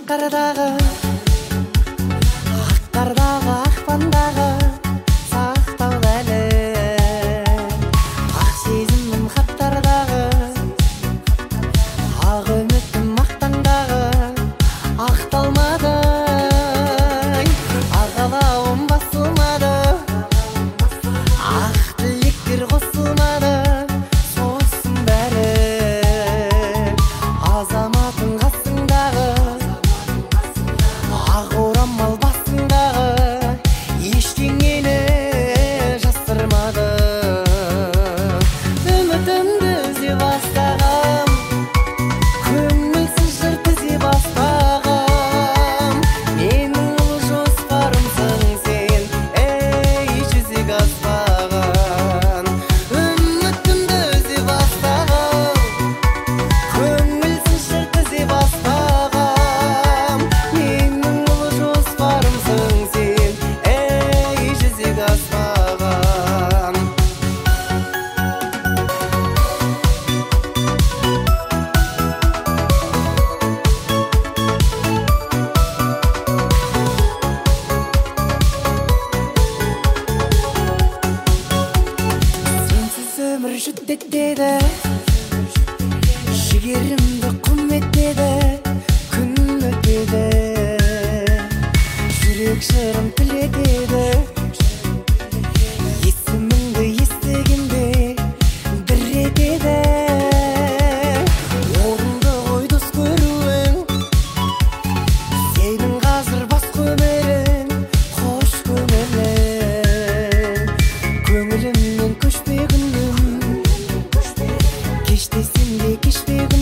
Аққардағы, ақтардағы, ақпандағы сақтаулы әлі. Ақ сезімім хаттардағы, ақ үмітім мақтаңдағы ақталмады. Ағалауым басылмады, ақ тілектер қосылмады. Сосын бәрі азаматың қасыңдағы, ақ орамал басыңдағы ештеңені жасырмады. Үмітімді үзе бастағам, көңілсіз жыр тізе бастағам. Менің ұлы жоспарымсың сен, ей жүзеге аспаған. Үмітімді үзе бастағам, көңілсіз жыр тізе бастағам. Менің ұлы жоспарымсың сен, ей жүзеге аспаған. Сенсіз өмір жүдетеді, жігерімді құм етеді. Күн өтеді, жүрек жырын тілетеді. Есіміңді естігенде дір етеді. Орынды ғой дос көруің, сенің қазір бас көмерің. Қош көңілім, көңілімнен көшпе күнім. Кеш десем де кешпе